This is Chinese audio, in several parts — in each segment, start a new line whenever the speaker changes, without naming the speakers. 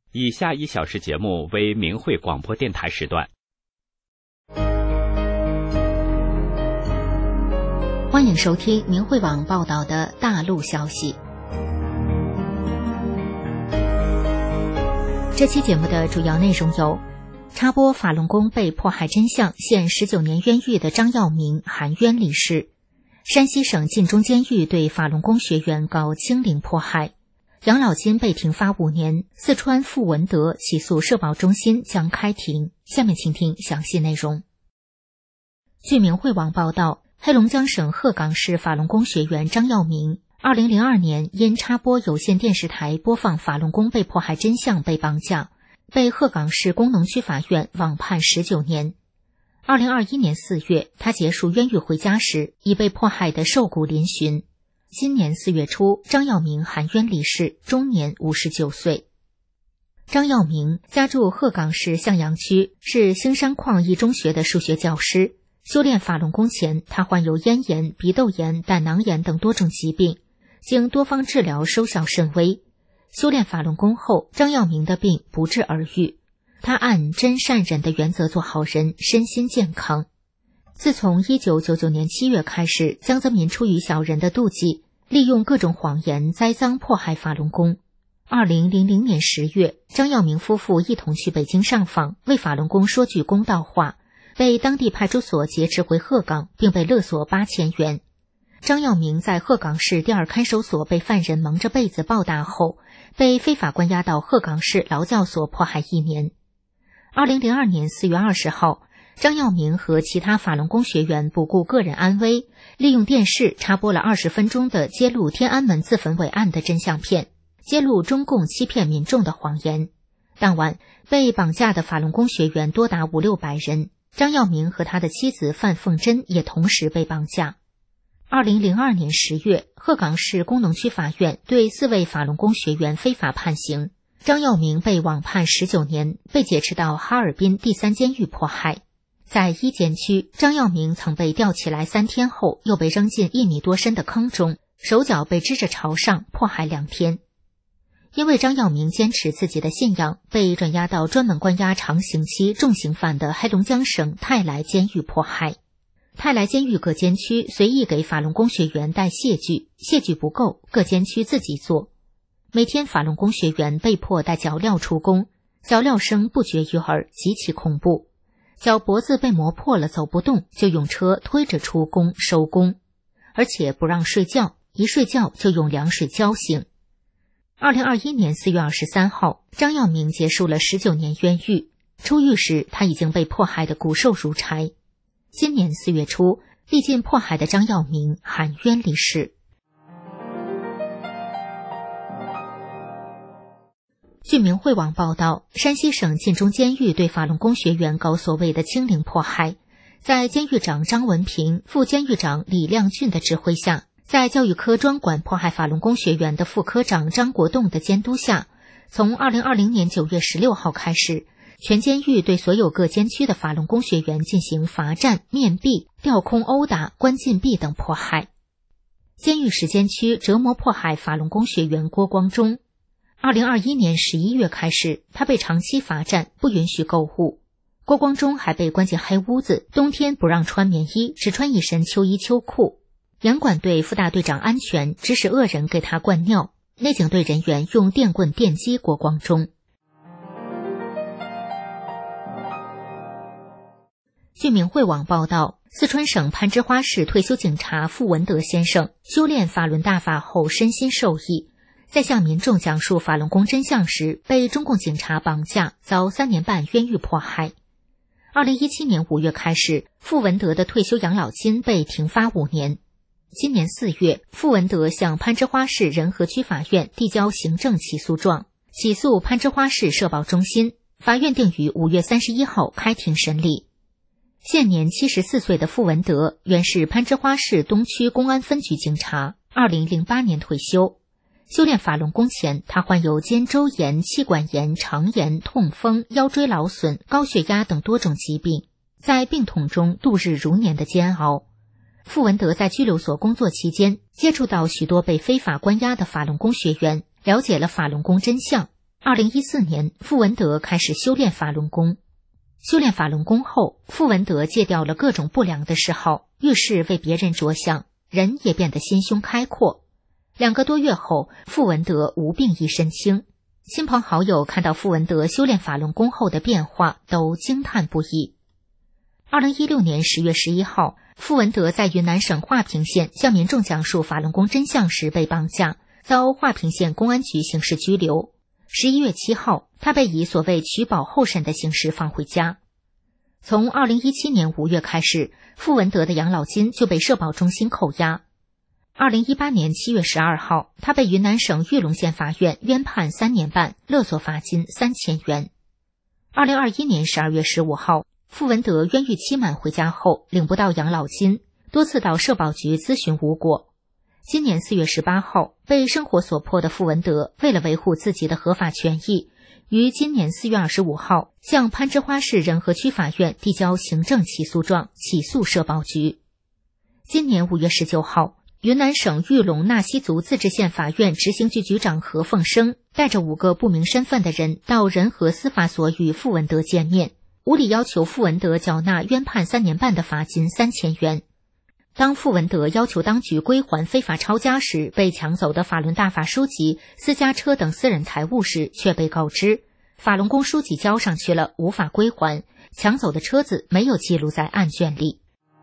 以下1小时节目为明慧广播电台时段。
欢迎收听明慧网报道的大陆消息。这期节目的主要内容有：插播法轮功被迫害真相，现19年冤狱的张耀明含冤离世；山西省晋中监狱对法轮功学员告清零迫害；养老金被停发5年；四川傅文德起诉社保中心将开庭。下面请听详细内容。据明慧网报道，黑龙江省鹤岗市法轮功学员张耀明2002年因插播有线电视台播放法轮功被迫害真相被绑架，被鹤岗市工农区法院网判19年。2021年4月，他结束冤狱回家时，已被迫害的瘦骨嶙峋。今年4月初，张耀明含冤离世，终年59岁。张耀明家住鹤岗市向阳区，是兴山矿一中学的数学教师。修炼法轮功前，他患有咽炎、鼻窦炎、胆囊炎等多种疾病，经多方治疗收效甚微。修炼法轮功后，张耀明的病不治而愈。他按真善忍的原则做好人，身心健康。自从1999年7月开始，江泽民出于小人的妒忌，利用各种谎言栽赃迫害法轮功。2000年10月，张耀明夫妇一同去北京上访，为法轮功说句公道话，被当地派出所劫持回鹤岗，并被勒索8000元。张耀明在鹤岗市第2看守所被犯人蒙着被子暴打后，被非法关押到鹤岗市劳教所迫害1年。2002年4月20号，张耀明和其他法轮功学员不顾个人安危，利用电视插播了20分钟的揭露天安门自焚伪案的真相片，揭露中共欺骗民众的谎言。当晚，被绑架的法轮功学员多达500-600人，张耀明和他的妻子范凤珍也同时被绑架。2002年10月，鹤岗市工农区法院对4位法轮功学员非法判刑，张耀明被网判19年，被解释到哈尔滨第3监狱迫害。在1监区，张耀明曾被吊起来3天后，又被扔进1米多深的坑中，手脚被支着朝上，迫害2天。因为张耀明坚持自己的信仰，被转押到专门关押长刑期重刑犯的黑龙江省泰来监狱迫害。泰来监狱各监区随意给法轮功学员带谢具，谢具不够，各监区自己做。每天法轮功学员被迫带脚镣出宫，脚镣声不绝于耳，极其恐怖。脚脖子被磨破了走不动，就用车推着出宫收工，而且不让睡觉，一睡觉就用凉水浇醒。2021年4月23号，张耀明结束了19年冤狱。出狱时，他已经被迫害得骨瘦如柴。今年4月初，历尽迫害的张耀明含冤离世。据明慧网报道，山西省晋中监狱对法轮功学员搞所谓的清零迫害，在监狱长张文平、副监狱长李亮俊的指挥下，在教育科专管迫害法轮功学员的副科长张国栋的监督下，从2020年9月16号开始，全监狱对所有各监区的法轮功学员进行罚站、面壁、吊空殴打、关禁闭等迫害。监狱10监区折磨迫害法轮功学员郭光忠。2021年11月开始，他被长期罚站，不允许购物。郭光忠还被关进黑屋子，冬天不让穿棉衣，只穿一身秋衣秋裤。严管队副大队长安全指使恶人给他灌尿，内警队人员用电棍电击郭光忠。据明慧网报道，四川省攀枝花市退休警察傅文德先生修炼法轮大法后身心受益，在向民众讲述法轮功真相时，被中共警察绑架，遭3年半冤狱迫害。2017年5月开始，傅文德的退休养老金被停发5年。今年4月，傅文德向攀枝花市仁和区法院递交行政起诉状，起诉攀枝花市社保中心。法院定于5月31号开庭审理。现年74岁的傅文德原是攀枝花市东区公安分局警察，2008年退休。修炼法轮功前，他患有肩周炎、气管炎、肠炎、痛风、腰椎劳损、高血压等多种疾病，在病痛中度日如年的煎熬。傅文德在拘留所工作期间，接触到许多被非法关押的法轮功学员，了解了法轮功真相。 2014年，傅文德开始修炼法轮功。修炼法轮功后，傅文德戒掉了各种不良的嗜好，遇事为别人着想，人也变得心胸开阔。2个多月后，傅文德无病一身轻。亲朋好友看到傅文德修炼法轮功后的变化，都惊叹不已。2016年10月11号，傅文德在云南省华坪县向民众讲述法轮功真相时被绑架，遭华坪县公安局刑事拘留。11月7号，他被以所谓取保候审的形式放回家。从2017年5月开始，傅文德的养老金就被社保中心扣押。2018年7月12号，他被云南省玉龙县法院冤判3年半，勒索罚金3000元。2021年12月15号，傅文德冤狱期满回家后领不到养老金，多次到社保局咨询无果。今年4月18号，被生活所迫的傅文德为了维护自己的合法权益，于今年4月25号向攀枝花市仁和区法院递交行政起诉状，起诉社保局。今年5月19号，云南省玉龙纳西族自治县法院执行局局长何凤生带着5个不明身份的人到仁和司法所与傅文德见面，无理要求傅文德缴纳冤判3年半的罚金3000元。当傅文德要求当局归还非法抄家时，被抢走的法轮大法书籍、私家车等私人财物时，却被告知法轮功书籍交上去了，无法归还，抢走的车子没有记录在案卷里。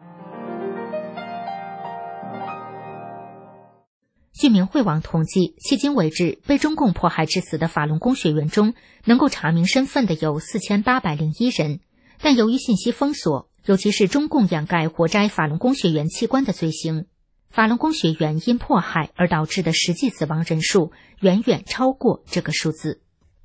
据明慧网统计，迄今为止被中共迫害致死的法轮功学员中，能够查明身份的有4801人，但由于信息封锁，尤其是中共掩盖活摘法轮功学员器官的罪行，法轮功学员因迫害而导致的实际死亡人数远远超过这个数字。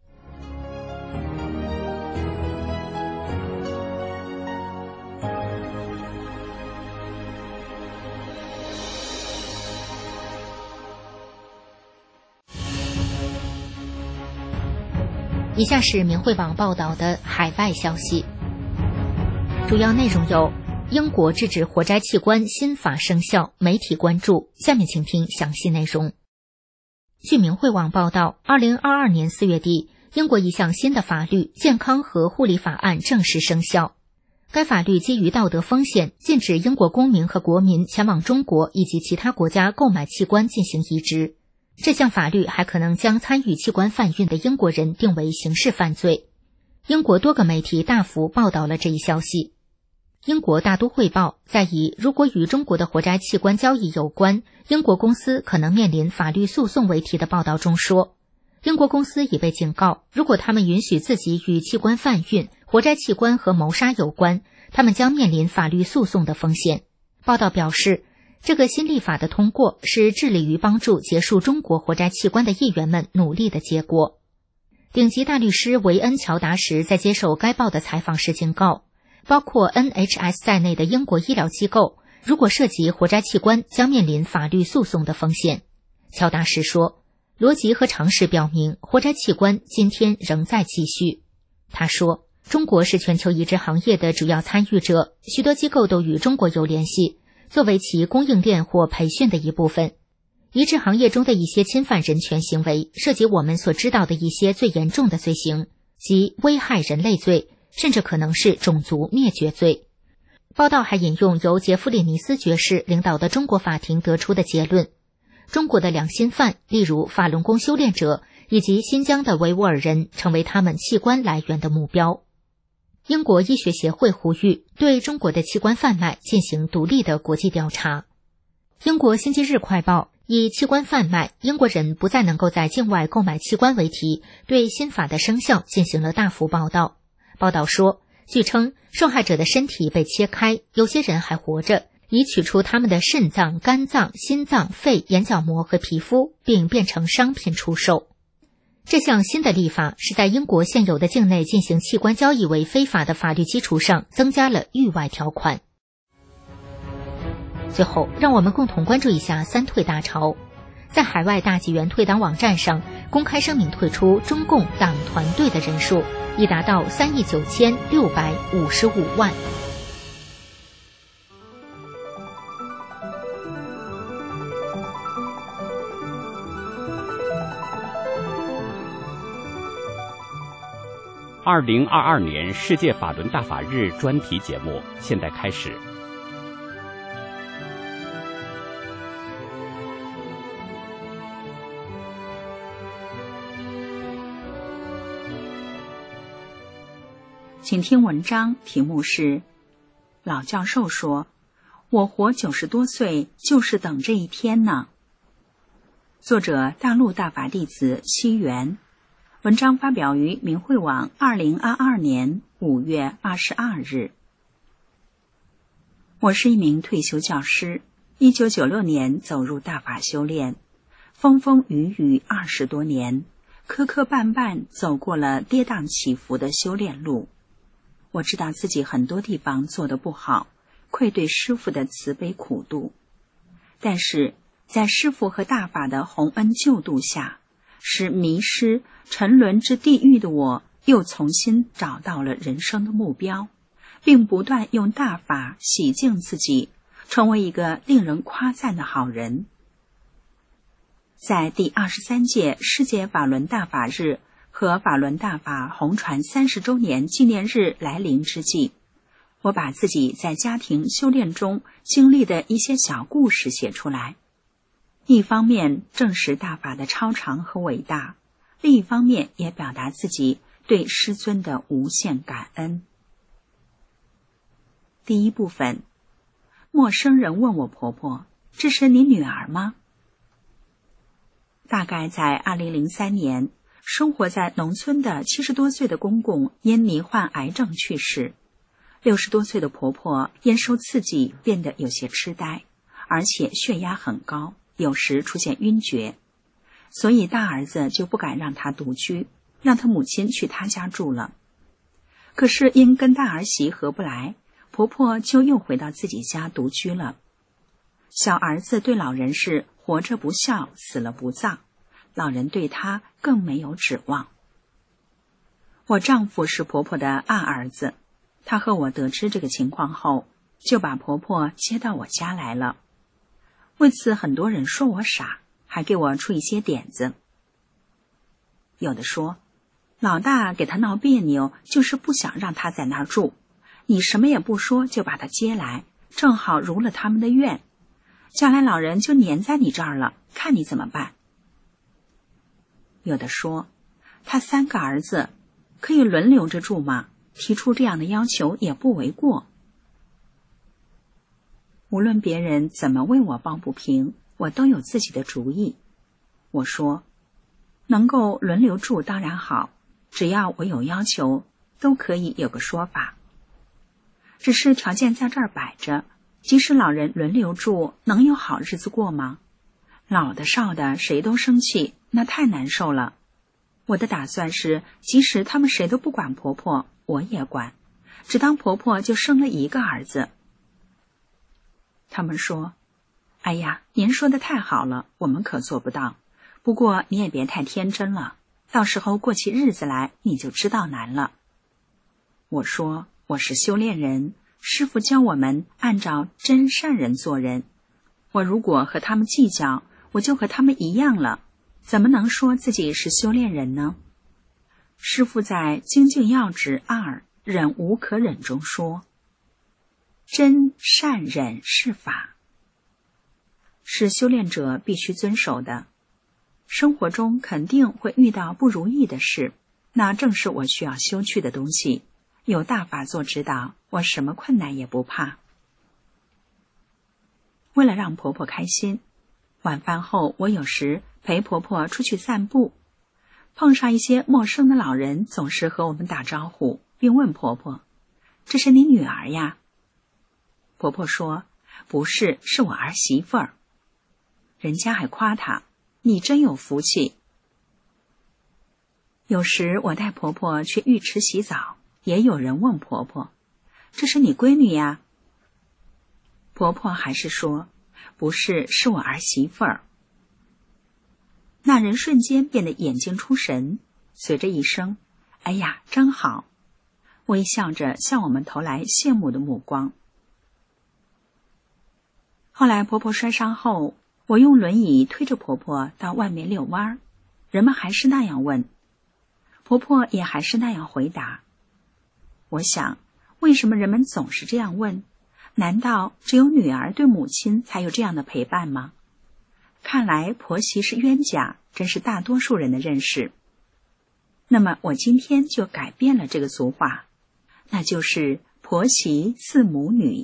以下是明慧网报道的海外消息，主要内容有：英国制止活摘器官新法生效，媒体关注。下面请听详细内容。据明慧网报道，2022年4月底，英国一项新的法律《健康和护理法案》正式生效。该法律基于道德风险，禁止英国公民和国民前往中国以及其他国家购买器官进行移植。这项法律还可能将参与器官贩运的英国人定为刑事犯罪。英国多个媒体大幅报道了这一消息。英国大都会报在以如果与中国的活摘器官交易有关，英国公司可能面临法律诉讼为题的报道中说，英国公司已被警告，如果他们允许自己与器官贩运、活摘器官和谋杀有关，他们将面临法律诉讼的风险。报道表示，这个新立法的通过是致力于帮助结束中国活摘器官的议员们努力的结果。顶级大律师维恩·乔达什在接受该报的采访时警告，包括 NHS 在内的英国医疗机构，如果涉及活摘器官，将面临法律诉讼的风险。乔达什说，逻辑和常识表明，活摘器官今天仍在继续。他说，中国是全球移植行业的主要参与者，许多机构都与中国有联系，作为其供应链或培训的一部分。移植行业中的一些侵犯人权行为涉及我们所知道的一些最严重的罪行，即危害人类罪，甚至可能是种族灭绝罪。报道还引用由杰弗里尼斯爵士领导的中国法庭得出的结论，中国的良心犯，例如法轮功修炼者以及新疆的维吾尔人，成为他们器官来源的目标。英国医学协会呼吁对中国的器官贩卖进行独立的国际调查。英国星期日快报以器官贩卖，英国人不再能够在境外购买器官为题，对新法的生效进行了大幅报道。报道说，据称受害者的身体被切开，有些人还活着，以取出他们的肾脏、肝脏、心脏、肺、眼角膜和皮肤，并变成商品出售。这项新的立法是在英国现有的境内进行器官交易为非法的法律基础上增加了域外条款。最后，让我们共同关注一下三退大潮。在海外大纪元退党网站上公开声明退出中共党团队的人数已达到39655万。
2022年世界法轮大法日专题节目现在开始。
请听文章，题目是老教授说，我活90多岁就是等这一天呢。作者大陆大法弟子西元，文章发表于明慧网2022年5月22日。我是一名退休教师，1996年走入大法修炼，风风雨雨20多年，磕磕绊绊走过了跌宕起伏的修炼路。我知道自己很多地方做得不好，愧对师父的慈悲苦度，但是在师父和大法的洪恩救度下，使迷失沉沦之地狱的我又重新找到了人生的目标，并不断用大法洗净自己，成为一个令人夸赞的好人。在第23届世界法轮大法日和法轮大法红传30周年纪念日来临之际，我把自己在家庭修炼中经历的一些小故事写出来，一方面证实大法的超常和伟大，另一方面也表达自己对师尊的无限感恩。第一部分，陌生人问我婆婆，这是你女儿吗？大概在2003年，生活在农村的70多岁的公公因罹患癌症去世，60多岁的婆婆因受刺激变得有些痴呆，而且血压很高，有时出现晕厥，所以大儿子就不敢让她独居，让她母亲去他家住了。可是因跟大儿媳合不来，婆婆就又回到自己家独居了。小儿子对老人是活着不孝，死了不葬，老人对他更没有指望。我丈夫是婆婆的二儿子，他和我得知这个情况后，就把婆婆接到我家来了。为此很多人说我傻，还给我出一些点子。有的说，老大给他闹别扭，就是不想让他在那儿住，你什么也不说就把他接来，正好如了他们的愿，将来老人就黏在你这儿了，看你怎么办。有的说，他3个儿子可以轮流着住吗？提出这样的要求也不为过。无论别人怎么为我抱不平，我都有自己的主意。我说，能够轮流住当然好，只要我有要求，都可以有个说法。只是条件在这儿摆着，即使老人轮流住，能有好日子过吗？老的少的谁都生气，那太难受了。我的打算是，即使他们谁都不管婆婆，我也管，只当婆婆就生了1个儿子。他们说，哎呀，您说的太好了，我们可做不到，不过你也别太天真了，到时候过起日子来你就知道难了。我说，我是修炼人，师父教我们按照真善人做人，我如果和他们计较，我就和他们一样了，怎么能说自己是修炼人呢？师父在《精进要旨2忍无可忍》中说，真善忍是法，是修炼者必须遵守的。生活中肯定会遇到不如意的事，那正是我需要修去的东西，有大法做指导，我什么困难也不怕。为了让婆婆开心，晚饭后我有时陪婆婆出去散步，碰上一些陌生的老人，总是和我们打招呼，并问婆婆，这是你女儿呀？婆婆说，不是，是我儿媳妇儿。人家还夸她，你真有福气。有时我带婆婆去浴池洗澡，也有人问婆婆，这是你闺女呀？婆婆还是说，不是，是我儿媳妇儿。那人瞬间变得眼睛出神，随着一声，哎呀，真好，微笑着向我们投来羡慕的目光。后来婆婆摔伤后，我用轮椅推着婆婆到外面遛弯，人们还是那样问， 婆婆也还是那样回答。我想，为什么人们总是这样问？难道只有女儿对母亲才有这样的陪伴吗？看来婆媳是冤家，真是大多数人的认识。那么我今天就改变了这个俗话，那就是婆媳似母女。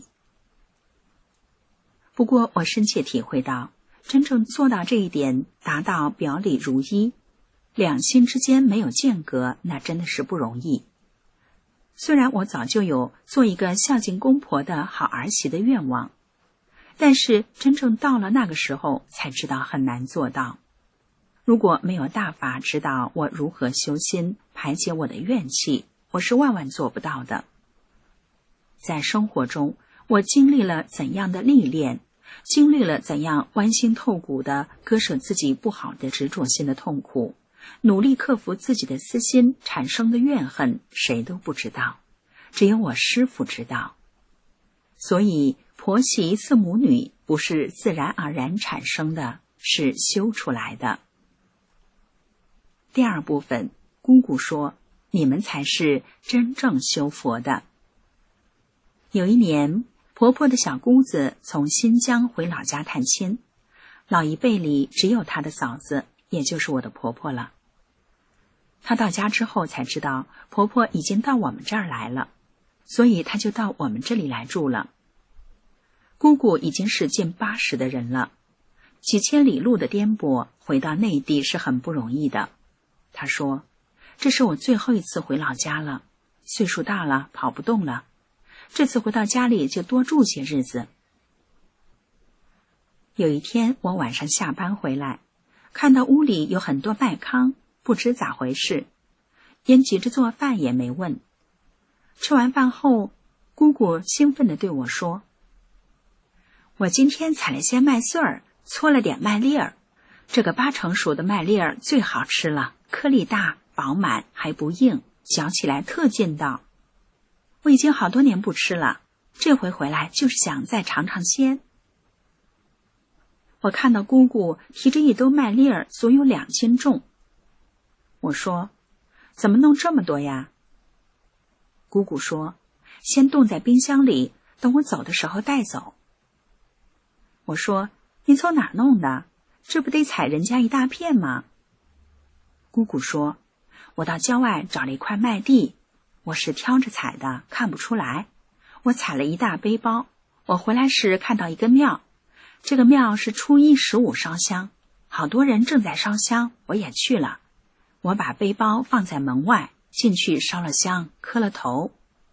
不过我深切体会到，真正做到这一点，达到表里如一，两心之间没有间隔，那真的是不容易。虽然我早就有做一个孝敬公婆的好儿媳的愿望，但是真正到了那个时候，才知道很难做到。如果没有大法指导我如何修心，排解我的怨气，我是万万做不到的。在生活中，我经历了怎样的历练，经历了怎样剜心透骨的割舍自己不好的执着心的痛苦，努力克服自己的私心产生的怨恨，谁都不知道，只有我师父知道。所以婆媳似母女不是自然而然产生的，是修出来的。第二部分，姑姑说，你们才是真正修佛的。有一年，婆婆的小姑子从新疆回老家探亲，老一辈里只有她的嫂子，也就是我的婆婆了。她到家之后才知道婆婆已经到我们这儿来了，所以她就到我们这里来住了。姑姑已经是近80的人了，几千里路的颠簸，回到内地是很不容易的。她说，这是我最后一次回老家了，岁数大了，跑不动了，这次回到家里就多住些日子。有一天我晚上下班回来，看到屋里有很多麦糠，不知咋回事，因急着做饭也没问。吃完饭后，姑姑兴奋地对我说，我今天采了些麦穗儿，搓了点麦粒儿，这个8成熟的麦粒儿最好吃了，颗粒大饱满还不硬，嚼起来特劲道。我已经好多年不吃了，这回回来就是想再尝尝鲜。我看到姑姑提着一兜麦粒儿，足有2斤重。我说，怎么弄这么多呀？姑姑说，先冻在冰箱里，等我走的时候带走。我说，你从哪儿弄的？这不得采人家一大片吗？姑姑说，我到郊外找了一块麦地，我是挑着采的，看不出来。我采了一大背包，我回来时看到一个庙，这个庙是初一15烧香，好多人正在烧香，我也去了。我把背包放在门外，进去烧了香，磕了头。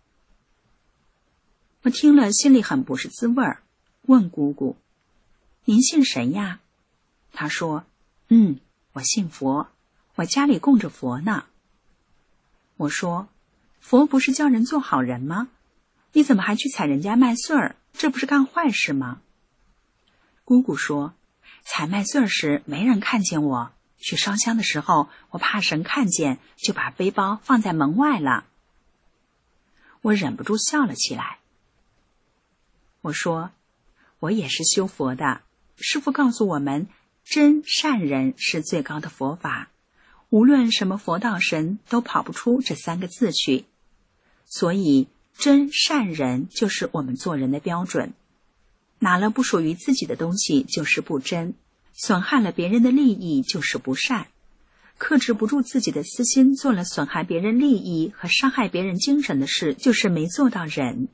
我听了心里很不是滋味儿，问姑姑，您信神呀？她说，我信佛，我家里供着佛呢。我说，佛不是教人做好人吗？你怎么还去采人家麦穗儿？这不是干坏事吗？姑姑说，采麦穗儿时没人看见我，去烧香的时候我怕神看见，就把背包放在门外了。我忍不住笑了起来。我说，我也是修佛的，师父告诉我们，真善人是最高的佛法，无论什么佛道神都跑不出这3个字去，所以真善人就是我们做人的标准。拿了不属于自己的东西就是不真，损害了别人的利益就是不善，克制不住自己的私心，做了损害别人利益和伤害别人精神的事，就是没做到忍。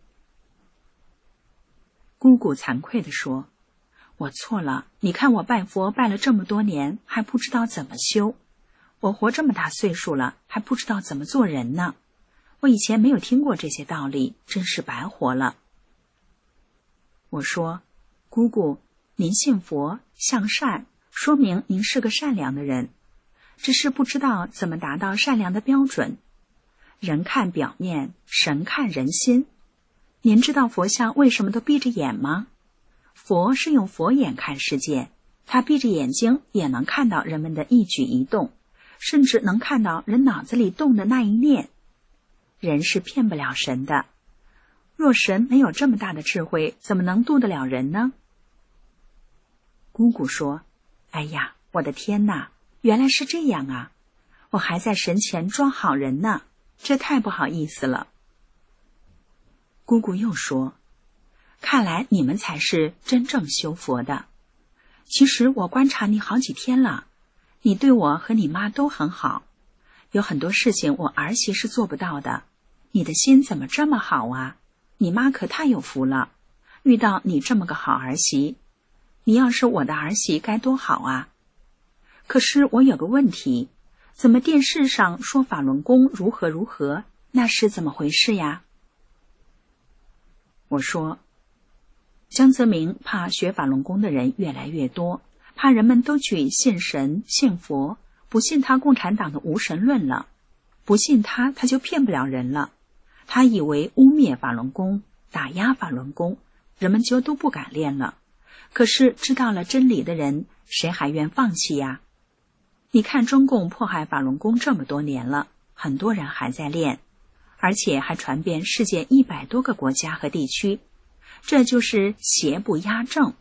姑姑惭愧地说，我错了，你看我拜佛拜了这么多年，还不知道怎么修，我活这么大岁数了，还不知道怎么做人呢，我以前没有听过这些道理，真是白活了。我说，姑姑，您信佛向善，说明您是个善良的人，只是不知道怎么达到善良的标准。人看表面，神看人心。您知道佛像为什么都闭着眼吗？佛是用佛眼看世界，他闭着眼睛也能看到人们的一举一动，甚至能看到人脑子里动的那一念。人是骗不了神的，若神没有这么大的智慧，怎么能度得了人呢？姑姑说，哎呀，我的天哪，原来是这样啊！ 我还在神前装好人呢，这太不好意思了。姑姑又说，看来你们才是真正修佛的。其实我观察你好几天了，你对我和你妈都很好，有很多事情我儿媳是做不到的，你的心怎么这么好啊？你妈可太有福了，遇到你这么个好儿媳，你要是我的儿媳该多好啊！可是我有个问题，怎么电视上说法轮功如何如何，那是怎么回事呀？我说，江泽民怕学法轮功的人越来越多，怕人们都去信神信佛，不信他共产党的无神论了，不信他就骗不了人了。他以为污蔑法轮功，打压法轮功，人们就都不敢练了。可是知道了真理的人，谁还愿放弃呀？你看中共迫害法轮功这么多年了，很多人还在练，而且还传遍世界100多个国家和地区，这就是邪不压正。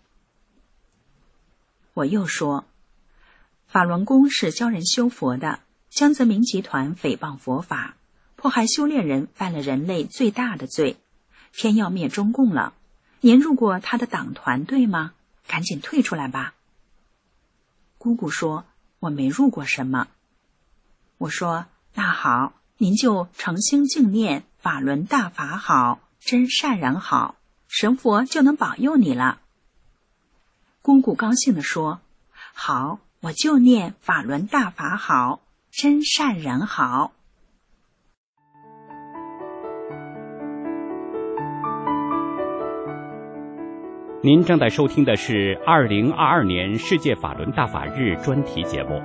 我又说，法轮功是教人修佛的，江泽民集团诽谤佛法，迫害修炼人，犯了人类最大的罪，偏要灭中共了。您入过他的党团队吗？赶紧退出来吧。姑姑说，我没入过什么。我说，那好，您就诚心敬念法轮大法好，真善人好，神佛就能保佑你了。姑姑高兴地说，好，我就念法轮大法好，真善人好。
您正在收听的是2022年世界法轮大法日专题节目。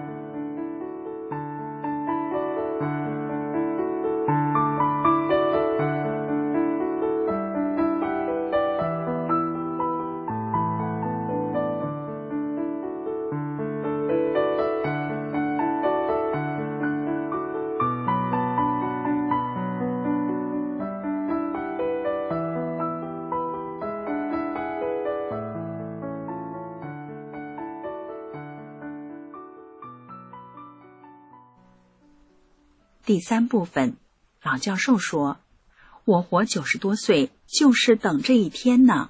第3部分，老教授说，我活90多岁就是等这一天呢。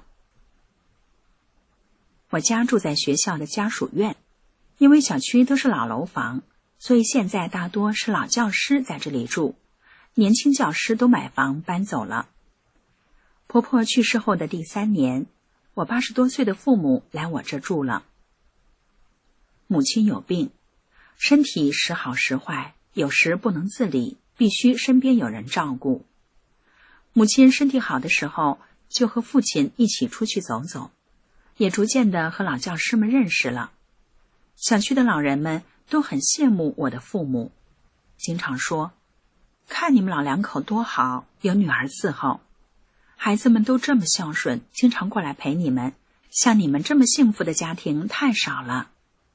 我家住在学校的家属院，因为小区都是老楼房，所以现在大多是老教师在这里住，年轻教师都买房搬走了。婆婆去世后的第3年，我80多岁的父母来我这住了。母亲有病，身体时好时坏，有时不能自理，必须身边有人照顾。母亲身体好的时候，就和父亲一起出去走走，也逐渐的和老教师们认识了。小区的老人们都很羡慕我的父母，经常说，看你们老两口多好，有女儿伺候，孩子们都这么孝顺，经常过来陪你们，像你们这么幸福的家庭太少了。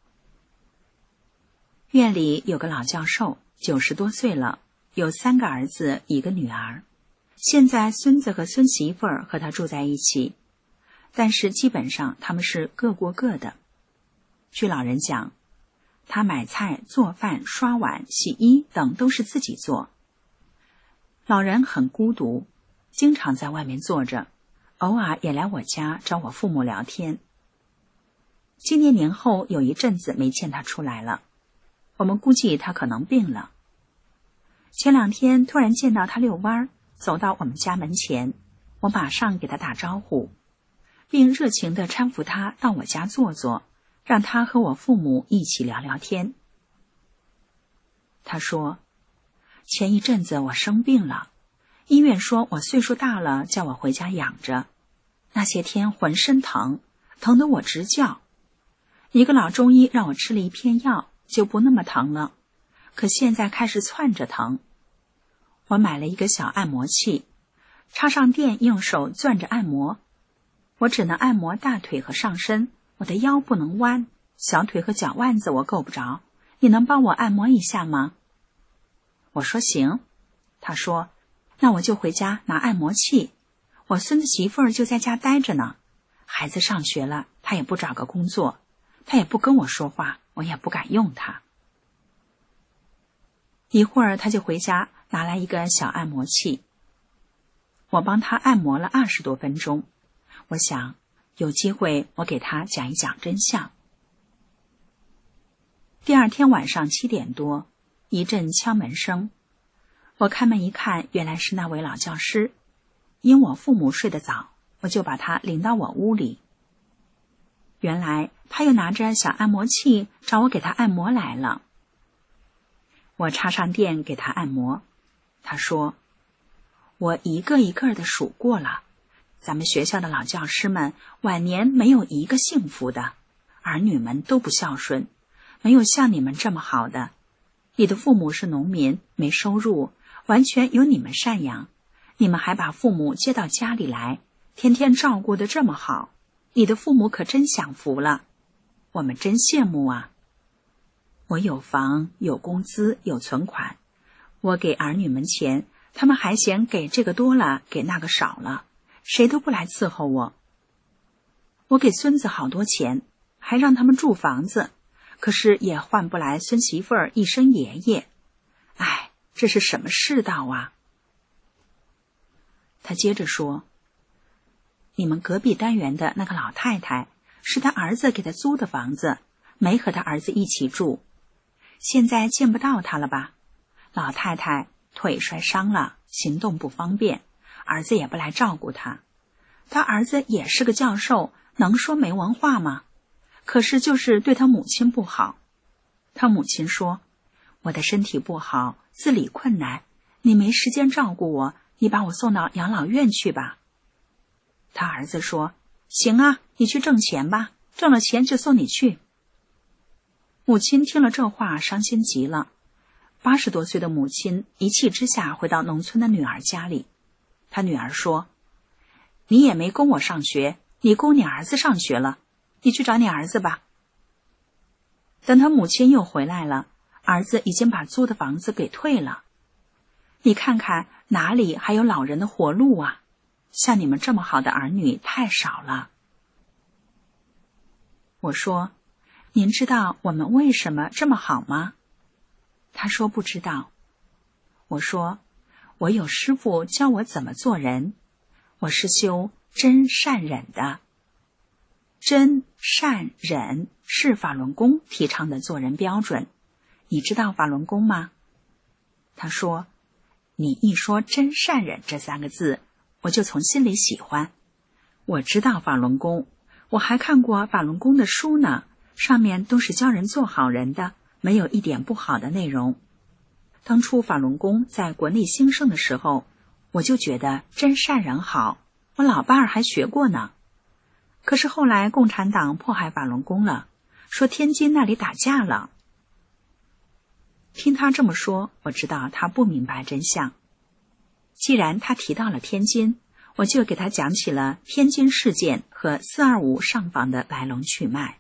院里有个老教授，90多岁了，有3个儿子1个女儿，现在孙子和孙媳妇儿和他住在一起，但是基本上他们是各过各的。据老人讲，他买菜、做饭、刷碗、洗衣等都是自己做。老人很孤独，经常在外面坐着，偶尔也来我家找我父母聊天。今年年后有一阵子没见他出来了，我们估计他可能病了。前2天突然见到他遛弯，走到我们家门前，我马上给他打招呼，并热情地搀扶他到我家坐坐，让他和我父母一起聊聊天。他说，前一阵子我生病了，医院说我岁数大了，叫我回家养着。那些天浑身疼，疼得我直叫。一个老中医让我吃了一片药，就不那么疼了，可现在开始窜着疼。我买了一个小按摩器，插上电，用手攥着按摩。我只能按摩大腿和上身，我的腰不能弯，小腿和脚腕子我够不着，你能帮我按摩一下吗？我说行。他说，那我就回家拿按摩器，我孙子媳妇儿就在家待着呢，孩子上学了，他也不找个工作，他也不跟我说话，我也不敢用他。 一会儿他就回家拿来一个小按摩器。我帮他按摩了20多分钟，我想有机会我给他讲一讲真相。第二天晚上7点多，一阵敲门声，我开门一看，原来是那位老教师。因我父母睡得早，我就把他领到我屋里。原来他又拿着小按摩器找我给他按摩来了。我插上电给他按摩，他说，我一个一个的数过了，咱们学校的老教师们晚年没有一个幸福的，儿女们都不孝顺，没有像你们这么好的。你的父母是农民，没收入，完全由你们赡养，你们还把父母接到家里来，天天照顾得这么好，你的父母可真享福了，我们真羡慕啊。我有房，有工资，有存款，我给儿女们钱，他们还嫌给这个多了，给那个少了，谁都不来伺候我。我给孙子好多钱，还让他们住房子，可是也换不来孙媳妇儿一声爷爷。哎，这是什么世道啊？他接着说，你们隔壁单元的那个老太太，是他儿子给他租的房子，没和他儿子一起住。现在见不到他了吧？老太太腿摔伤了，行动不方便，儿子也不来照顾他。他儿子也是个教授，能说没文化吗？可是就是对他母亲不好。他母亲说，我的身体不好，自理困难，你没时间照顾我，你把我送到养老院去吧。他儿子说，行啊，你去挣钱吧，挣了钱就送你去。母亲听了这话，伤心极了。80多岁的母亲一气之下回到农村的女儿家里。她女儿说，你也没供我上学，你供你儿子上学了，你去找你儿子吧。等他母亲又回来了，儿子已经把租的房子给退了。你看看哪里还有老人的活路啊？像你们这么好的儿女太少了。我说，您知道我们为什么这么好吗？他说不知道。我说，我有师父教我怎么做人，我是修真善忍的。真善忍是法轮功提倡的做人标准，你知道法轮功吗？他说，你一说真善忍这3个字，我就从心里喜欢。我知道法轮功，我还看过法轮功的书呢，上面都是教人做好人的，没有一点不好的内容。当初法轮功在国内兴盛的时候，我就觉得真善忍好，我老伴儿还学过呢。可是后来共产党迫害法轮功了，说天津那里打架了。听他这么说，我知道他不明白真相。既然他提到了天津，我就给他讲起了天津事件和425上访的来龙去脉。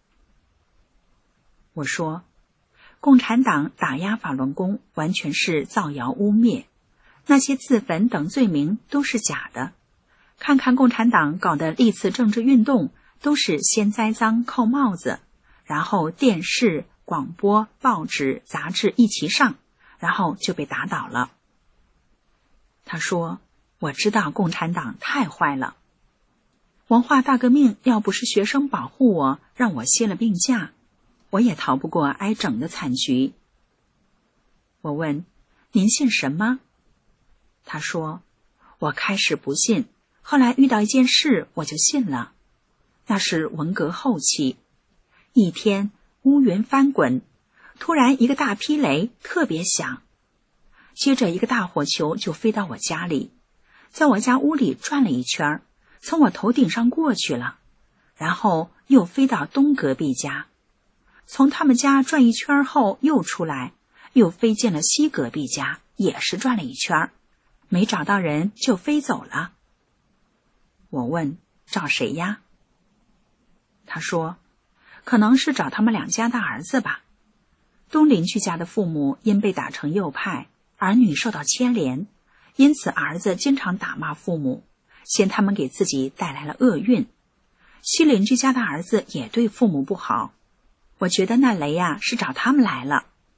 我说，共产党打压法轮功完全是造谣污蔑，那些自焚等罪名都是假的。看看共产党搞的历次政治运动，都是先栽赃扣帽子，然后电视、广播、报纸、杂志一齐上，然后就被打倒了。他说，我知道共产党太坏了。文化大革命要不是学生保护我，让我歇了病假，我也逃不过挨整的惨局。我问，您信什么？他说，我开始不信，后来遇到一件事我就信了。那是文革后期，一天乌云翻滚，突然一个大霹雷特别响，接着一个大火球就飞到我家里，在我家屋里转了一圈，从我头顶上过去了，然后又飞到东隔壁家，从他们家转一圈后又出来，又飞进了西隔壁家，也是转了一圈，没找到人就飞走了。我问，找谁呀？他说，可能是找他们2家的儿子吧。东邻居家的父母因被打成右派，儿女受到牵连，因此儿子经常打骂父母，嫌他们给自己带来了厄运。西邻居家的儿子也对父母不好，我觉得那雷是找他们来了。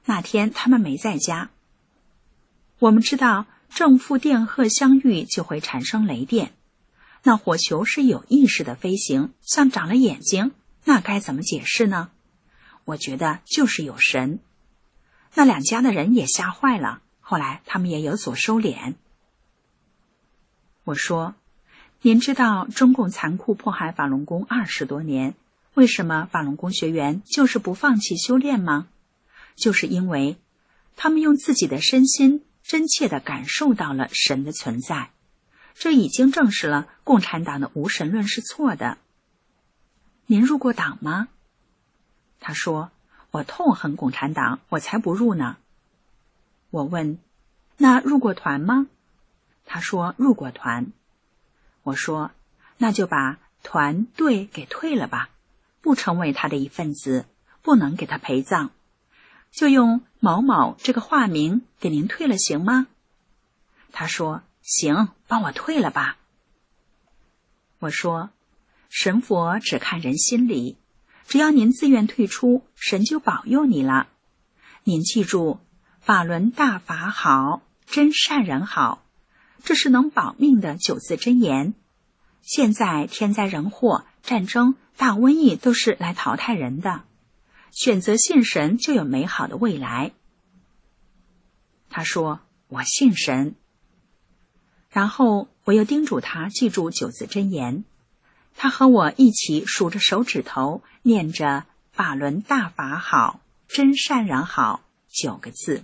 那天他们没在家。我们知道正负电荷相遇就会产生雷电，那火球是有意识的飞行，像长了眼睛，那该怎么解释呢？我觉得就是有神。那两家的人也吓坏了，后来他们也有所收敛。我说，您知道中共残酷迫害法轮功20多年，为什么法轮功学员就是不放弃修炼吗？就是因为他们用自己的身心真切地感受到了神的存在，这已经证实了共产党的无神论是错的。您入过党吗？他说，我痛恨共产党，我才不入呢。我问，那入过团吗？他说入过团。我说，那就把团队给退了吧，不成为他的一份子，不能给他陪葬，就用某某这个化名给您退了行吗？他说行，帮我退了吧。我说，神佛只看人心里，只要您自愿退出，神就保佑你了。您记住，法轮大法好，真善人好，这是能保命的9字真言。现在天灾人祸、战争、大瘟疫都是来淘汰人的，选择信神就有美好的未来。他说，我信神。然后我又叮嘱他记住9字真言，他和我一起数着手指头，念着法轮大法好，真善人好9个字。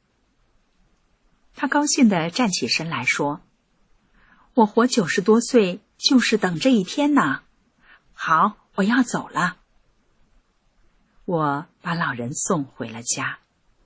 他高兴地站起身来说，我活90多岁就是等这一天呢。好，我要走了。我把老人送回了家。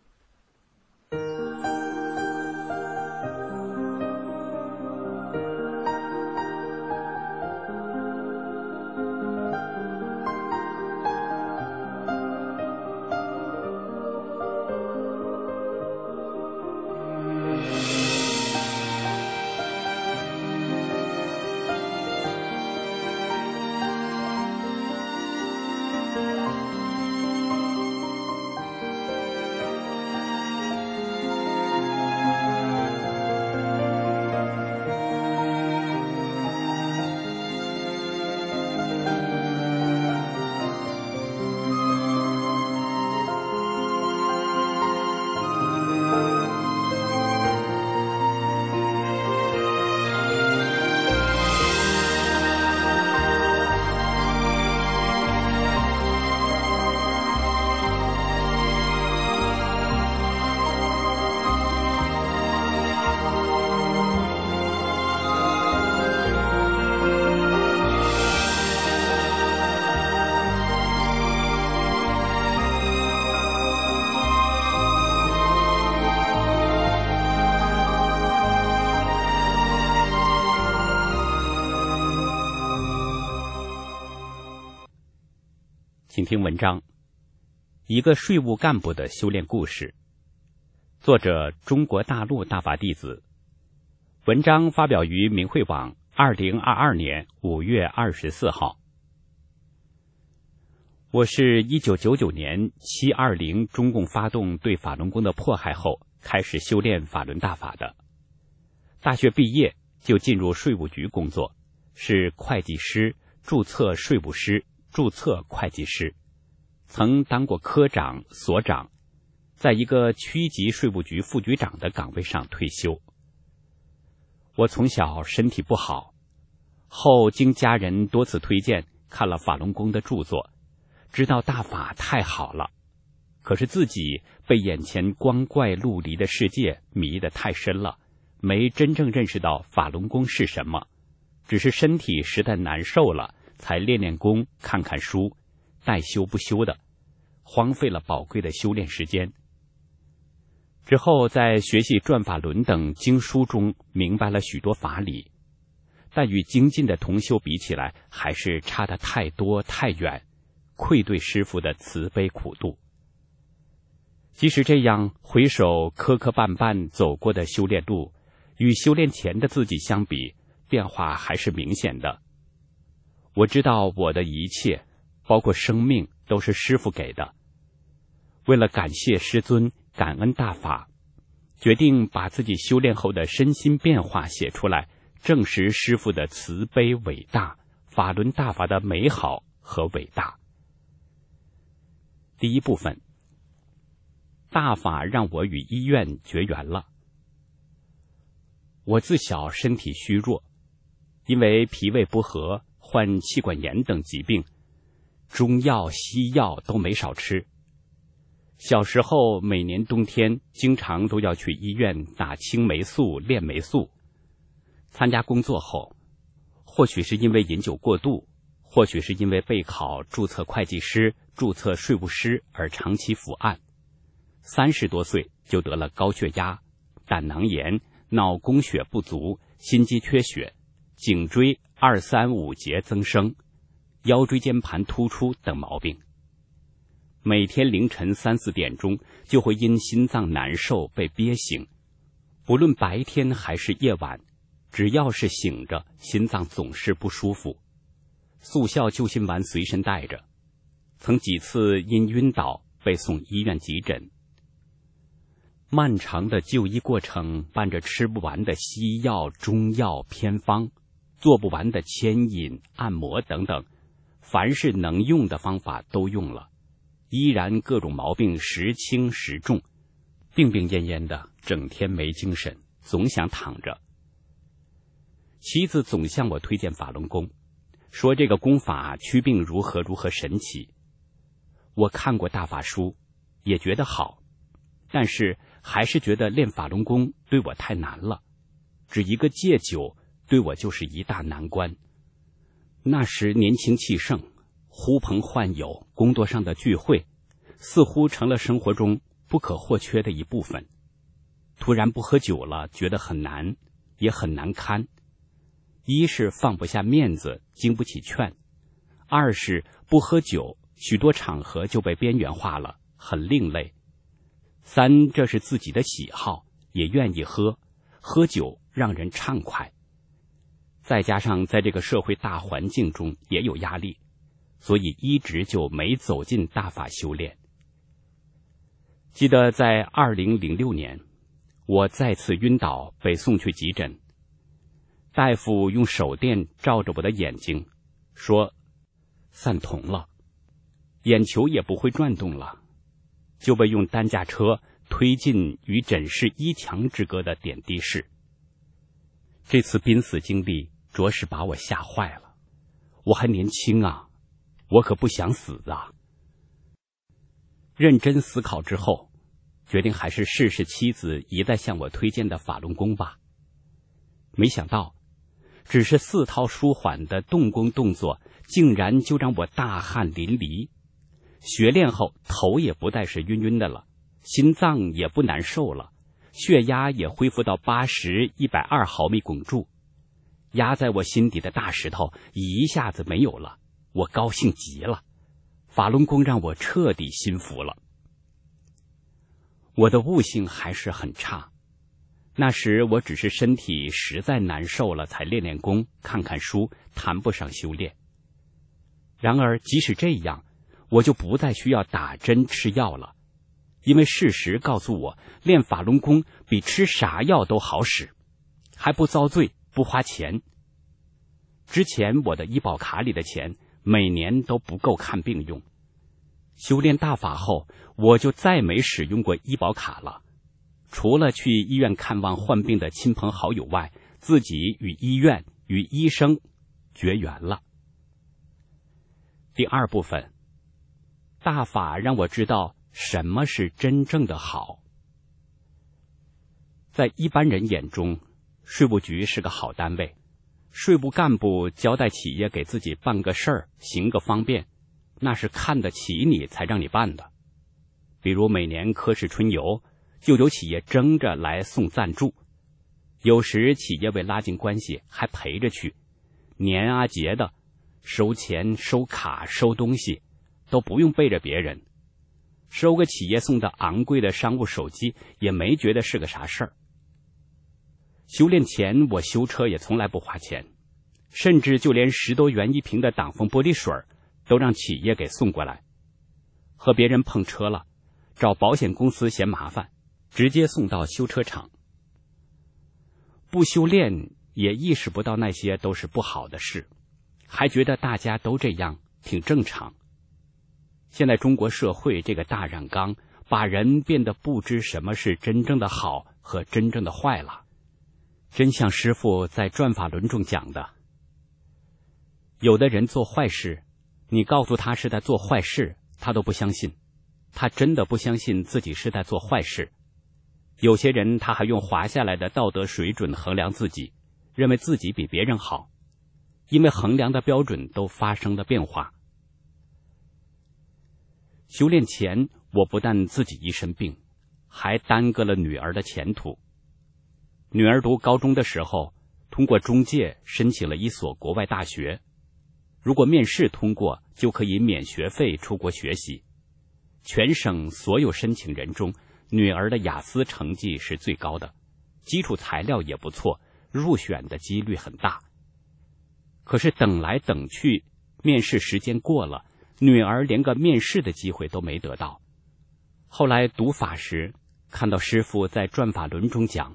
请听文章《一个税务干部的修炼故事》，作者中国大陆大法弟子。文章发表于明慧网2022年5月24号。我是1999年720中共发动对法轮功的迫害后开始修炼法轮大法的。大学毕业就进入税务局工作，是会计师、注册税务师、注册会计师，曾当过科长、所长，在一个区级税务局副局长的岗位上退休。我从小身体不好，后经家人多次推荐，看了法轮功的著作，知道大法太好了，可是自己被眼前光怪陆离的世界迷得太深了，没真正认识到法轮功是什么，只是身体实在难受了，才练练功、看看书，带修不修的，荒废了宝贵的修炼时间。之后在学习转法轮等经书中明白了许多法理，但与精进的同修比起来，还是差得太多太远，愧对师父的慈悲苦度。即使这样，回首磕磕绊绊走过的修炼路，与修炼前的自己相比，变化还是明显的。我知道我的一切，包括生命，都是师父给的。为了感谢师尊， 感恩大法，决定把自己修炼后的身心变化写出来，证实师父的慈悲伟大，法轮大法的美好和伟大。第一部分，大法让我与医院绝缘了。我自小身体虚弱，因为脾胃不和，患气管炎等疾病，中药西药都没少吃。小时候每年冬天经常都要去医院打青霉素、练霉素。参加工作后，或许是因为饮酒过度，或许是因为备考注册会计师、注册税务师而长期伏案。30多岁就得了高血压、胆囊炎、脑供血不足、心肌缺血、颈椎2、3、5节增生、腰椎间盘突出等毛病。每天凌晨3、4点钟就会因心脏难受被憋醒，不论白天还是夜晚，只要是醒着，心脏总是不舒服。速效救心丸随身带着，曾几次因晕倒被送医院急诊。漫长的就医过程伴着吃不完的西药、中药、偏方，做不完的牵引、按摩等等，凡是能用的方法都用了，依然各种毛病时轻时重，病病恹恹的，整天没精神，总想躺着。妻子总向我推荐法轮功，说这个功法祛病如何如何神奇。我看过大法书，也觉得好，但是还是觉得练法轮功对我太难了，只一个戒酒对我就是一大难关。那时年轻气盛，呼朋唤友，工作上的聚会似乎成了生活中不可或缺的一部分。突然不喝酒了，觉得很难，也很难堪。一是放不下面子，经不起劝；二是不喝酒，许多场合就被边缘化了，很另类。三，这是自己的喜好，也愿意喝，喝酒让人畅快。再加上在这个社会大环境中也有压力，所以一直就没走进大法修炼。记得在2006年，我再次晕倒被送去急诊，大夫用手电照着我的眼睛，说散瞳了，眼球也不会转动了，就被用担架车推进与诊室1墙之隔的点滴室。这次濒死经历着实把我吓坏了，我还年轻啊，我可不想死啊。认真思考之后，决定还是试试妻子一再向我推荐的法轮功吧。没想到只是4套舒缓的动功动作，竟然就让我大汗淋漓。学练后头也不再是晕晕的了，心脏也不难受了，血压也恢复到80、120毫米汞柱，压在我心底的大石头一下子没有了，我高兴极了。法轮功让我彻底心服了。我的悟性还是很差，那时我只是身体实在难受了才练练功，看看书，谈不上修炼。然而即使这样，我就不再需要打针吃药了，因为事实告诉我，练法轮功比吃啥药都好使，还不遭罪，不花钱。之前我的医保卡里的钱每年都不够看病用，修炼大法后，我就再没使用过医保卡了。除了去医院看望患病的亲朋好友外，自己与医院、与医生绝缘了。第二部分，大法让我知道什么是真正的好。在一般人眼中，税务局是个好单位，税务干部交代企业给自己办个事儿，行个方便，那是看得起你才让你办的。比如每年科室春游，就有企业争着来送赞助，有时企业为拉近关系还陪着去，年啊节的，收钱、收卡、收东西都不用背着别人，收个企业送的昂贵的商务手机也没觉得是个啥事儿。修炼前我修车也从来不花钱，甚至就连10多元一瓶的挡风玻璃水都让企业给送过来。和别人碰车了， 找保险公司嫌麻烦，直接送到修车厂。不修炼也意识不到那些都是不好的事，还觉得大家都这样挺正常。现在中国社会这个大染缸，把人变得不知什么是真正的好和真正的坏了。真像师父在转法轮中讲的，有的人做坏事，你告诉他是在做坏事，他都不相信，他真的不相信自己是在做坏事。有些人他还用滑下来的道德水准衡量自己，认为自己比别人好，因为衡量的标准都发生了变化。修炼前，我不但自己一身病，还耽搁了女儿的前途。女儿读高中的时候，通过中介申请了一所国外大学，如果面试通过，就可以免学费出国学习。全省所有申请人中，女儿的雅思成绩是最高的，基础材料也不错，入选的几率很大。可是等来等去，面试时间过了，女儿连个面试的机会都没得到。后来读法时，看到师父在转法轮中讲，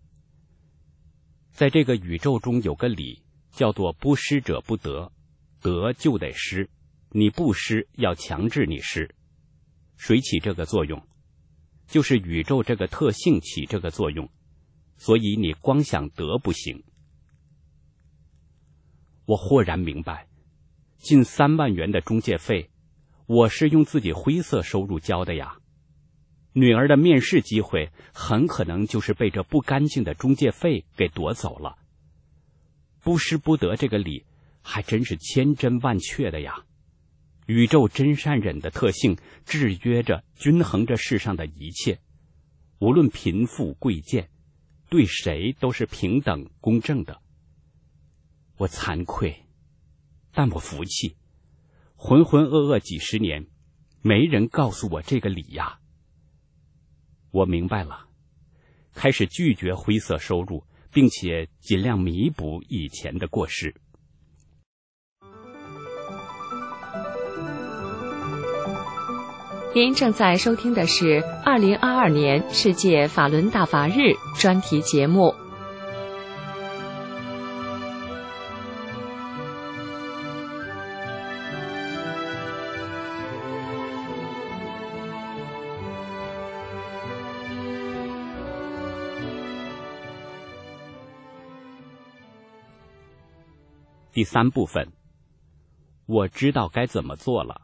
在这个宇宙中有个理，叫做不施者不得，得就得施，你不施要强制你施。谁起这个作用？就是宇宙这个特性起这个作用，所以你光想得不行。我豁然明白，近3万元的中介费，我是用自己灰色收入交的呀。女儿的面试机会很可能就是被这不干净的中介费给夺走了。不施不得这个理还真是千真万确的呀。宇宙真善忍的特性制约着均衡着世上的一切，无论贫富贵贱，对谁都是平等公正的。我惭愧，但我服气，浑浑噩噩几十年，没人告诉我这个理呀。我明白了，开始拒绝灰色收入，并且尽量弥补以前的过失。
您正在收听的是2022年世界法轮大法日专题节目。
第3部分，我知道该怎么做了。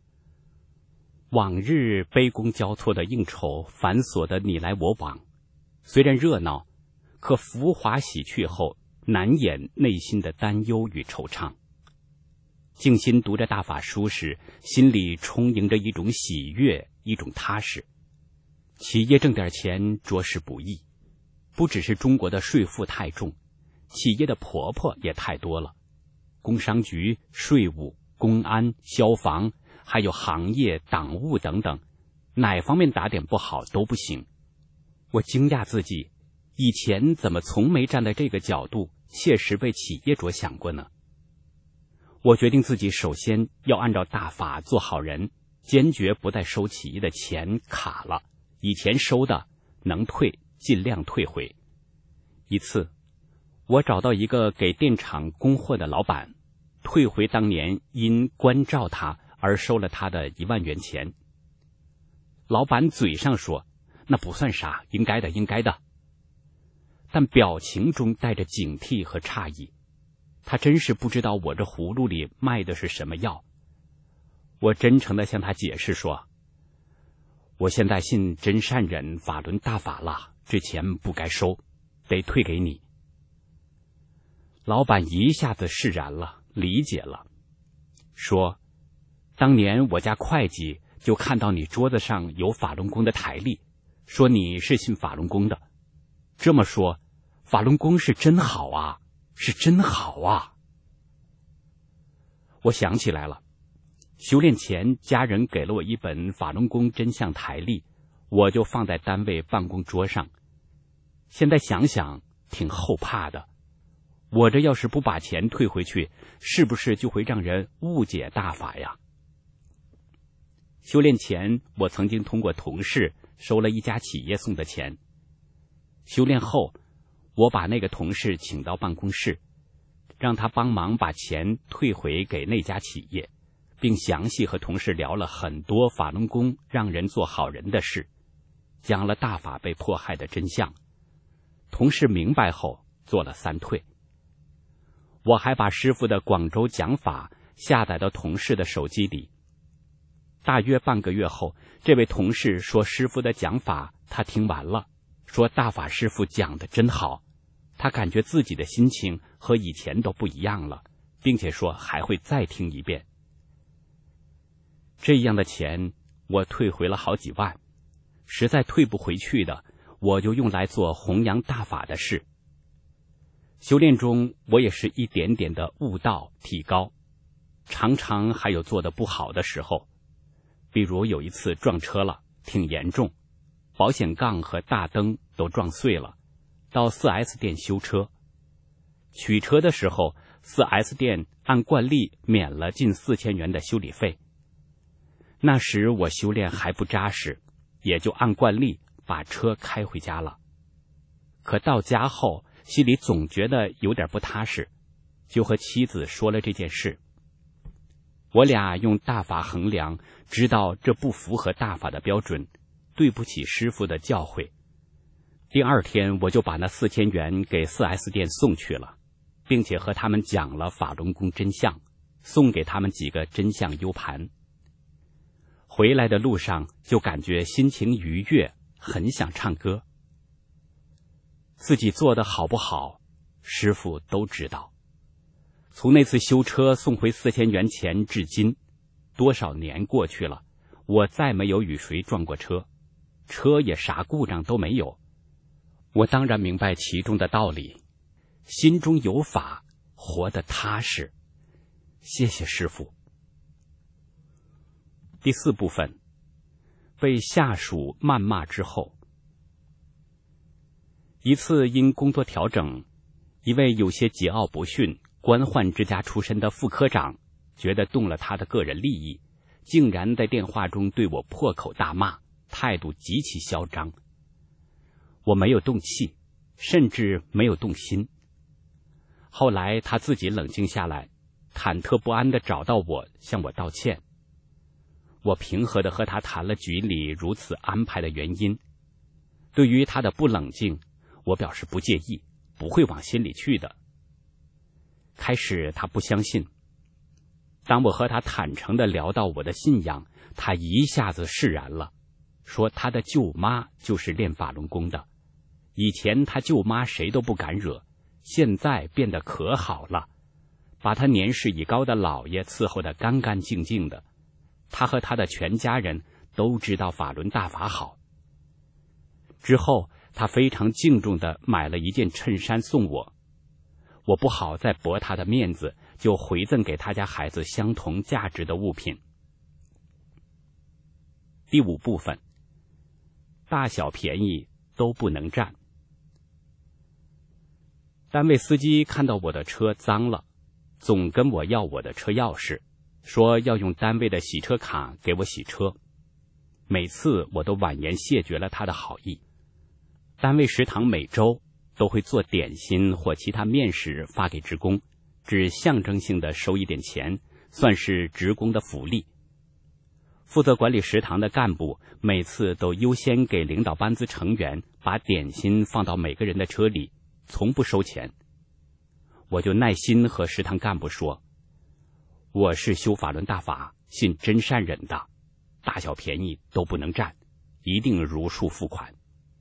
往日杯弓交错的应酬，繁琐的你来我往，虽然热闹，可浮华洗去后，难掩内心的担忧与惆怅。静心读着大法书时，心里充盈着一种喜悦，一种踏实。企业挣点钱着实不易，不只是中国的税负太重，企业的婆婆也太多了。工商局、税务、公安、消防，还有行业、党务等等，哪方面打点不好都不行。我惊讶自己，以前怎么从没站在这个角度，切实为企业着想过呢？我决定自己首先要按照大法做好人，坚决不再收企业的钱卡了，以前收的能退尽量退回。一次，我找到一个给电厂供货的老板，退回当年因关照他而收了他的1万元钱。老板嘴上说那不算啥，应该的应该的，但表情中带着警惕和诧异，他真是不知道我这葫芦里卖的是什么药。我真诚地向他解释说，我现在信真善忍法轮大法了，这钱不该收，得退给你。老板一下子释然了，理解了，说当年我家会计就看到你桌子上有法轮功的台历，说你是信法轮功的。这么说，法轮功是真好啊，是真好啊。我想起来了，修炼前家人给了我一本法轮功真相台历，我就放在单位办公桌上。现在想想挺后怕的，我这要是不把钱退回去，是不是就会让人误解大法呀？ 修炼前，我曾经通过同事收了一家企业送的钱。修炼后，我把那个同事请到办公室，让他帮忙把钱退回给那家企业，并详细和同事聊了很多法轮功让人做好人的事，讲了大法被迫害的真相。同事明白后做了3退。我还把师父的广州讲法下载到同事的手机里。大约半个月后，这位同事说师父的讲法他听完了，说大法师父讲得真好，他感觉自己的心情和以前都不一样了，并且说还会再听一遍。这样的钱我退回了好几万，实在退不回去的，我就用来做弘扬大法的事。修炼中，我也是一点点的悟道提高，常常还有做得不好的时候。比如有一次撞车了，挺严重，保险杠和大灯都撞碎了，到 4S 店修车。取车的时候， 4S 店按惯例免了近4000元的修理费。那时我修炼还不扎实，也就按惯例把车开回家了。可到家后，心里总觉得有点不踏实，就和妻子说了这件事。我俩用大法衡量，知道这不符合大法的标准，对不起师父的教诲。第2天我就把那4000元给 4S 店送去了，并且和他们讲了法轮功真相，送给他们几个真相 U 盘。回来的路上就感觉心情愉悦，很想唱歌。自己做的好不好，师父都知道。从那次修车送回4000元钱至今，多少年过去了，我再没有与谁撞过车，车也啥故障都没有。我当然明白其中的道理，心中有法，活得踏实。谢谢师父。第4部分，被下属谩骂之后。一次因工作调整，一位有些桀骜不驯、官宦之家出身的副科长觉得动了他的个人利益，竟然在电话中对我破口大骂，态度极其嚣张。我没有动气，甚至没有动心。后来他自己冷静下来，忐忑不安地找到我，向我道歉。我平和地和他谈了局里如此安排的原因。对于他的不冷静，我表示不介意，不会往心里去的。开始他不相信，当我和他坦诚地聊到我的信仰，他一下子释然了，说他的舅妈就是练法轮功的，以前他舅妈谁都不敢惹，现在变得可好了，把他年事已高的姥爷伺候得干干净净的，他和他的全家人都知道法轮大法好。之后他非常敬重地买了一件衬衫送我，我不好再驳他的面子，就回赠给他家孩子相同价值的物品。第5部分，大小便宜都不能占。单位司机看到我的车脏了，总跟我要我的车钥匙，说要用单位的洗车卡给我洗车。每次我都婉言谢绝了他的好意。单位食堂每周都会做点心或其他面食发给职工，只象征性的收一点钱，算是职工的福利。负责管理食堂的干部每次都优先给领导班子成员把点心放到每个人的车里，从不收钱。我就耐心和食堂干部说，我是修法轮大法、信真善忍的，大小便宜都不能占，一定如数付款。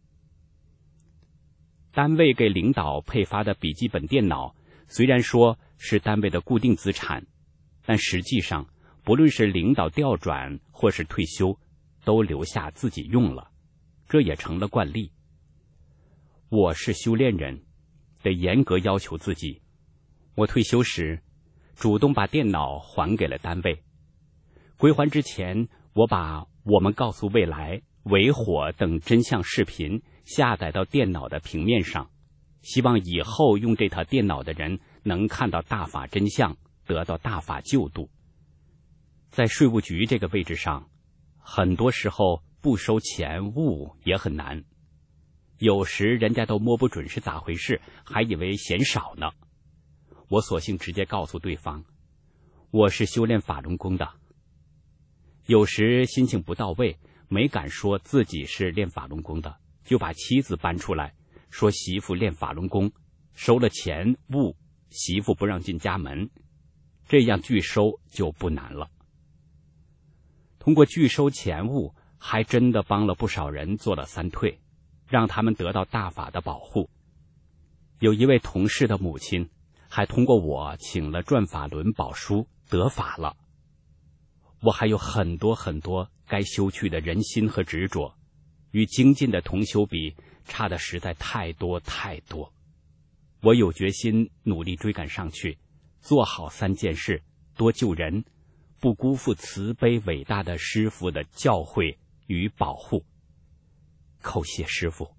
单位给领导配发的笔记本电脑虽然说是单位的固定资产，但实际上不论是领导调转或是退休，都留下自己用了，这也成了惯例。我是修炼人，得严格要求自己。我退休时主动把电脑还给了单位，归还之前，我把我们告诉未来、为火等真相视频下载到电脑的平面上，希望以后用这套电脑的人能看到大法真相，得到大法救度。在税务局这个位置上， 很多时候不收钱物也很难，有时人家都摸不准是咋回事，还以为嫌少呢。我索性直接告诉对方，我是修炼法轮功的。有时心情不到位，没敢说自己是练法轮功的，就把妻子搬出来，说媳妇练法轮功，收了钱物，媳妇不让进家门，这样拒收就不难了。通过拒收钱物，还真的帮了不少人做了3退，让他们得到大法的保护。有一位同事的母亲还通过我请了转法轮宝书得法了。我还有很多很多该修去的人心和执着，与精进的同修比，差的实在太多太多。我有决心努力追赶上去，做好3件事，多救人，不辜负慈悲伟大的师父的教诲与保护。叩谢师父。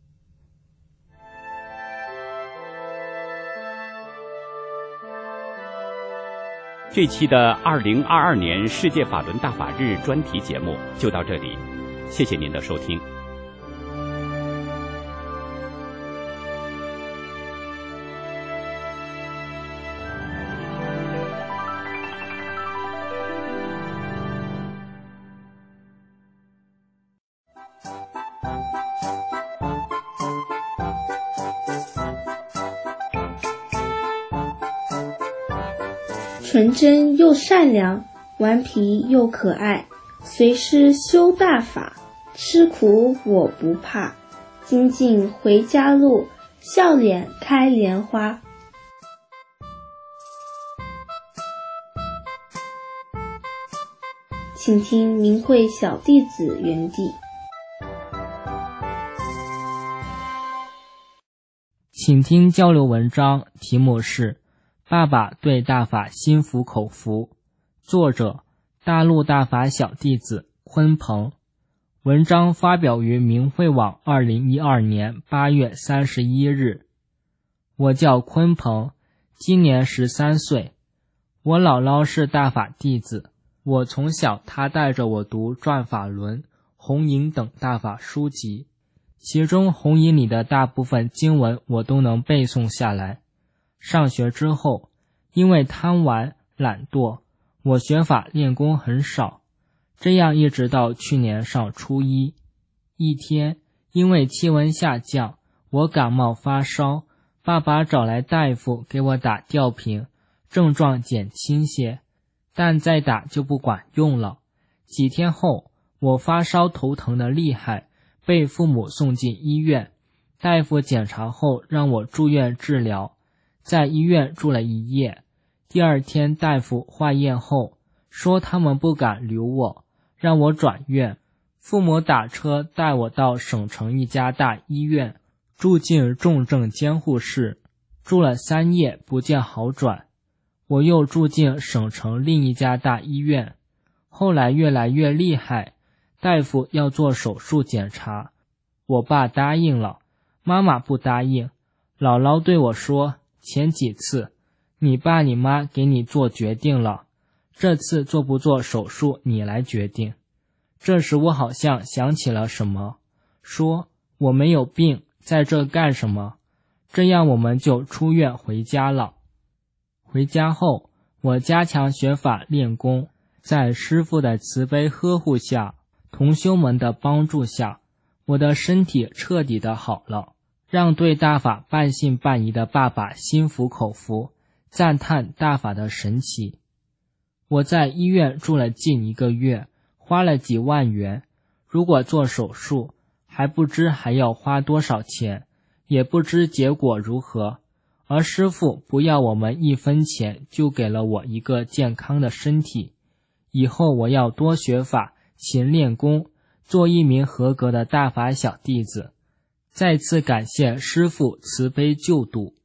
这期的2022年世界法轮大法日专题节目就到这里，谢谢您的收听。
纯真又善良，顽皮又可爱，随师修大法，吃苦我不怕，精进回家路，笑脸开莲花。请听明慧小弟子原地。
请听交流文章，题目是爸爸对大法心服口服，作者大陆大法小弟子鲲鹏。文章发表于明慧网2012年8月31日。我叫鲲鹏，今年13岁。我姥姥是大法弟子，我从小她带着我读转法轮、红影等大法书籍，其中红影里的大部分经文我都能背诵下来。上学之后，因为贪玩懒惰，我学法练功很少，这样一直到去年上初一。一天，因为气温下降，我感冒发烧，爸爸找来大夫给我打吊瓶，症状减轻些，但再打就不管用了。几天后，我发烧头疼的厉害，被父母送进医院，大夫检查后让我住院治疗，在医院住了1夜。第2天大夫化验后说他们不敢留我，让我转院。父母打车带我到省城一家大医院，住进重症监护室，住了3夜不见好转。我又住进省城另一家大医院，后来越来越厉害，大夫要做手术检查，我爸答应了，妈妈不答应。姥姥对我说，前几次你爸你妈给你做决定了，这次做不做手术你来决定。这时我好像想起了什么，说我没有病，在这干什么？这样我们就出院回家了。回家后，我加强学法练功，在师父的慈悲呵护下，同修们的帮助下，我的身体彻底的好了，让对大法半信半疑的爸爸心服口服，赞叹大法的神奇。我在医院住了近1个月，花了几万元，如果做手术，还不知还要花多少钱，也不知结果如何。而师父不要我们1分钱，就给了我一个健康的身体。以后我要多学法，勤练功，做一名合格的大法小弟子。再次感谢师父慈悲救度。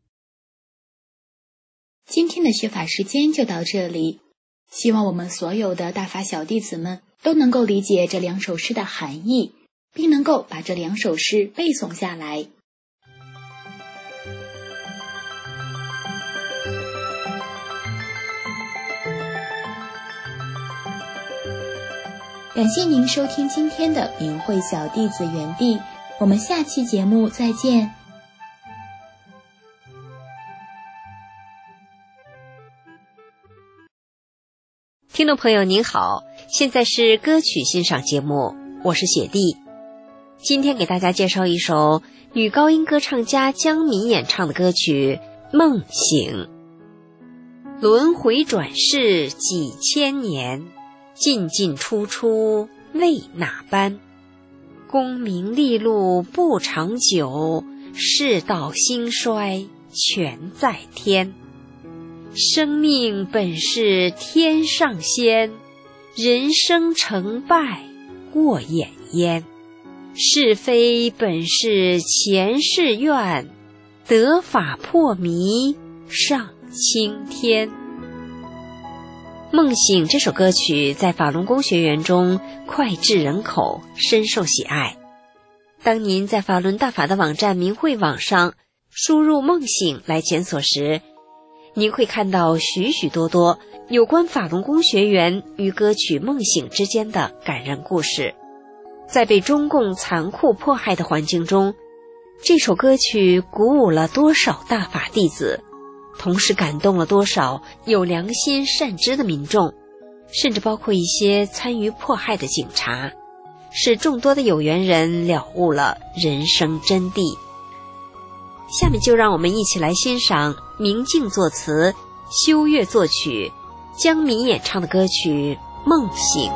今天的学法时间就到这里，希望我们所有的大法小弟子们都能够理解这2首诗的含义，并能够把这2首诗背诵下来。
感谢您收听今天的明慧小弟子园地，我们下期节目再见。
听众朋友您好，现在是歌曲欣赏节目，我是雪弟。今天给大家介绍一首女高音歌唱家江敏演唱的歌曲《梦醒》。轮回转世几千年，进进出出为哪般？功名利禄不长久，世道兴衰全在天。生命本是天上仙，人生成败过眼烟。是非本是前世愿，得法破迷上青天。梦醒这首歌曲在法轮功学员中脍炙人口，深受喜爱。当您在法轮大法的网站明慧网上输入梦醒来检索时，您会看到许许多多有关法轮功学员与歌曲梦醒之间的感人故事。在被中共残酷迫害的环境中，这首歌曲鼓舞了多少大法弟子，同时感动了多少有良心善知的民众，甚至包括一些参与迫害的警察，使众多的有缘人了悟了人生真谛。下面就让我们一起来欣赏明镜作词、修月作曲、江敏演唱的歌曲《梦醒》。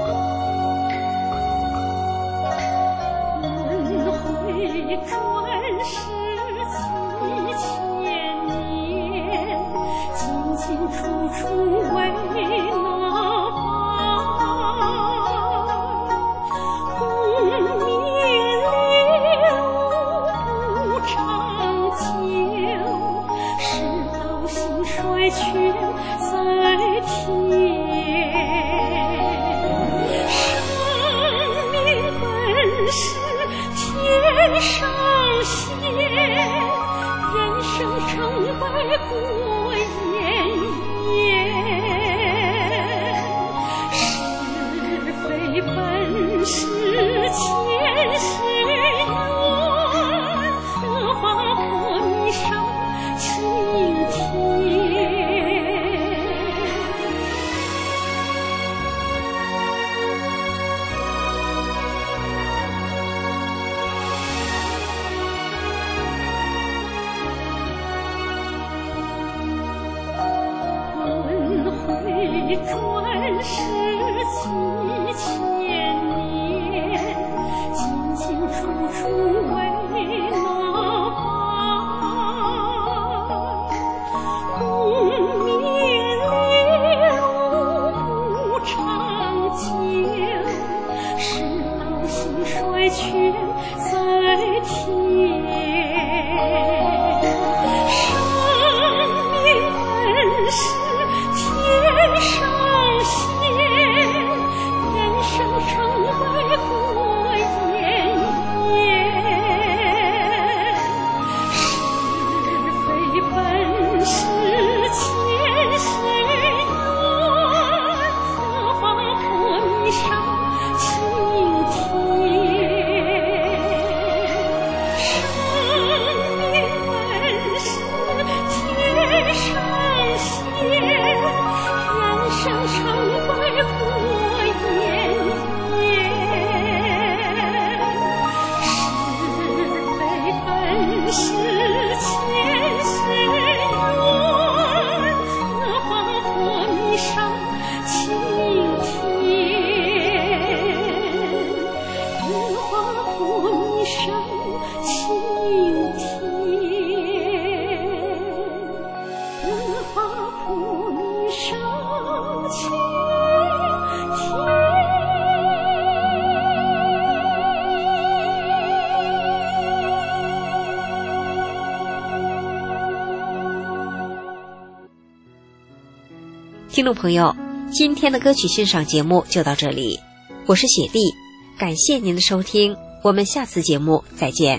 听众朋友，今天的歌曲欣赏节目就到这里，我是雪莉，感谢您的收听，我们下次节目再见。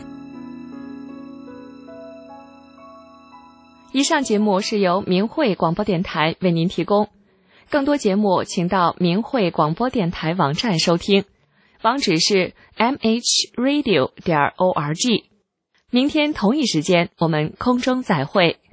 以上节目是由明慧广播电台为您提供， 更多节目请到明慧广播电台网站收听，网址是 mhradio.org。明天同一时间我们空中再会。